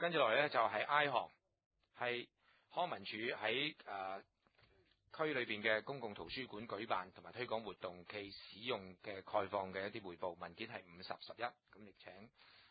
跟住落嚟咧就係 I 項，係康文署喺區裏邊嘅公共圖書館舉辦同埋推廣活動其使用嘅概況嘅一啲彙報，文件係5011，咁亦請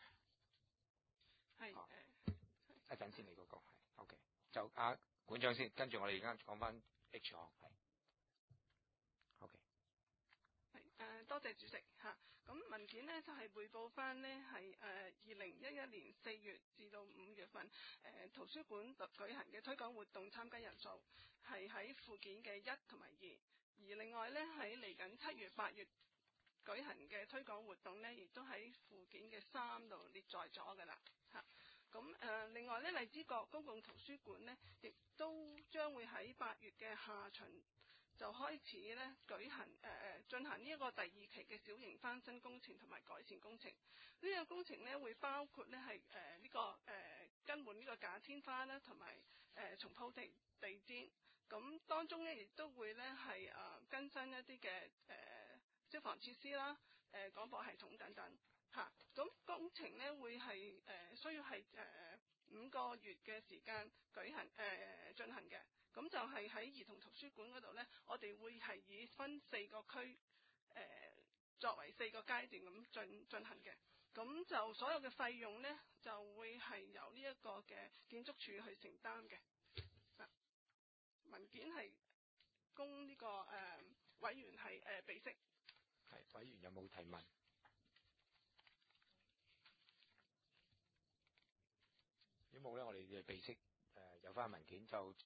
係一陣先你嗰個係 OK， 就館長先，跟住我哋而家講翻 H 項係 OK。 多謝主席嚇。咁文件呢就係彙報翻呢係2011年4月至到5月份圖書館舉行嘅推廣活動參加人數係喺附件嘅1同埋2，而另外呢喺嚟緊7月8月舉行嘅推廣活動呢，亦都喺附件嘅3度列載咗㗎啦嚇。咁另外呢，荔枝角公共圖書館呢，亦都將會喺8月嘅下旬就開始咧進行呢一個第2期嘅小型翻新工程同埋改善工程。呢個工程咧會包括咧係更換呢個假天花啦，同埋重鋪地氈。咁當中咧亦都會咧係更新一啲嘅消防設施啦、廣播系統等等嚇。咁工程咧會係需要係5個月嘅時間進行嘅。咁就係喺兒童圖書館嗰度呢，我哋會係以分4個區作為4個階段咁進行嘅。咁就所有嘅費用呢，就會係由呢一個嘅建築署去承擔嘅。文件係供呢個委員係備悉。 係，委員有冇提問？如果冇呢，我哋嘅備悉有翻文件就